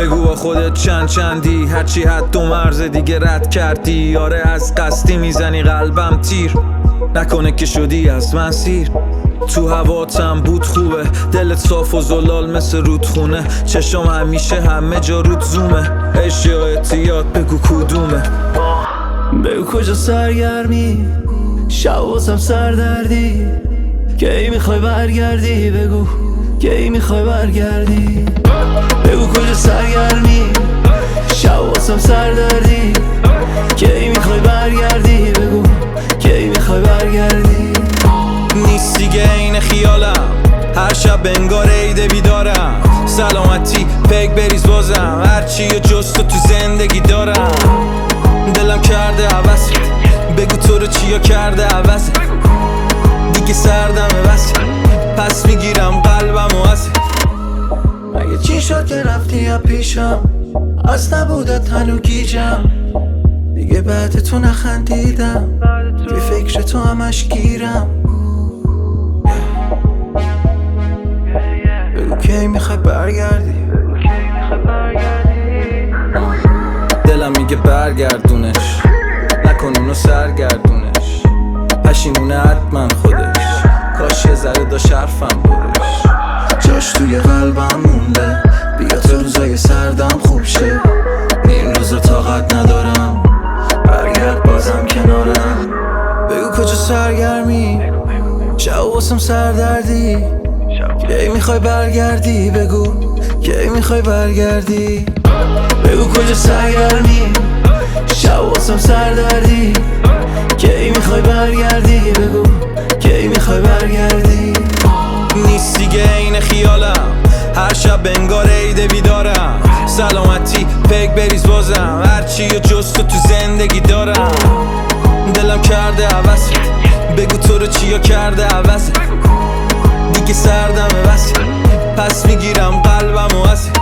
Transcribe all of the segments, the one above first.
بگو با خودت چندی هرچی حد و مرز دیگه رد کردی. آره از قصدی میزنی قلبم تیر، نکنه که شدی از من سیر. تو هواتم بود خوبه، دلت صاف و زلال مثل رودخونه. چشم همیشه همه جا رود زومه، عشق یا اعتیاد بگو کدومه. بگو کجا سرگرمی، شب واسم سردردی. کی میخوای برگردی بگو، کی میخوای برگردی. بگو کجا سرگرمی، شب واسم سردردی. کی میخوای برگردی بگو، کی میخوای برگردی. نیست دیگه این خیالم، هر شب انگار عید بیدارم. سلامتی پک بریز بازم، هرچی و جز تو زندگی دارم. دلم کرده عوض، بگو تو رو چیا کرده عوض. دیگه سردمه بس، پس میگیرم قلبم و از. مگه چی شد که رفتی یا پیشم، از نبودت هنو گیجم. دیگه بعد تو نخندیدم، توی فکر تو همش گیرم. بگو کی میخوای برگردی. دلم میگه برگردونش، نکن اونو سرگردونش. پشیمونه حتما خودش، کاش یه ذره داشت حرفم برش. جاش توی قلبم مونده، بیا تو روزای سردم خوب شه. این روزا طاقت ندارم، برگرد بازم کنارم. بگو کجا سرگرمی، شب واسم سردردی. کی میخوای برگردی بگو، کی میخوای برگردی. بگو کجا سرگرمی، شب واسم سردردی. کی میخوای برگردی بگو، کی میخوای برگردی. نیست دیگه این خیالم، هر شب انگار عید بیدارم. سلامتی پک بریز بازم، هرچی و جز تو زندگی دارم. دلم کرده عوض، بگو تو رو چیا کرده عوض. دیگه سردمه بس، پس میگیرم قلبم و از.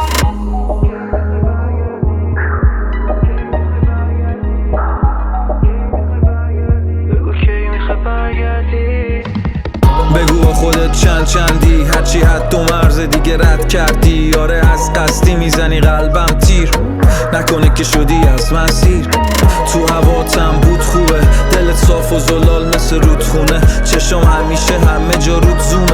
بگو با خودت چندی هرچی حد و مرز دیگه رد کردی. آره از قصدی میزنی قلبم تیر، نکنه که شدی از من سیر. تو هواتم بود خوبه، دلت صاف و زلال مثل رودخونه. چشم همیشه همه جا رود زومه.